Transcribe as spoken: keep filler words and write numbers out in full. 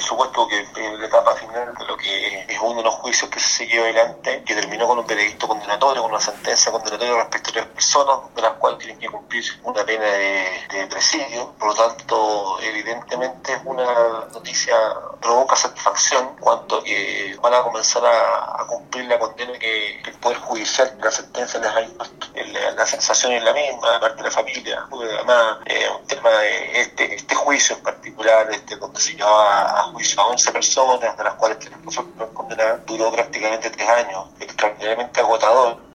supuesto que en la etapa final de lo que es uno de los juicios que se siguió adelante, que terminó con un veredicto condenatorio, con una sentencia condenatoria respecto a tres personas, de las cuales tienen que cumplir una pena de, de presidio. Por lo tanto, evidentemente es una noticia provoca satisfacción cuanto a que van a comenzar a, a cumplir la condena que el Poder Judicial, la sentencia les ha impuesto. La, la sensación es la misma, aparte de la familia. Además, eh, un tema de este, este juicio en particular, este, donde se llevaba a juicio a once personas, de las cuales tres fueron condenadas, duró prácticamente tres años, extraordinariamente agotador.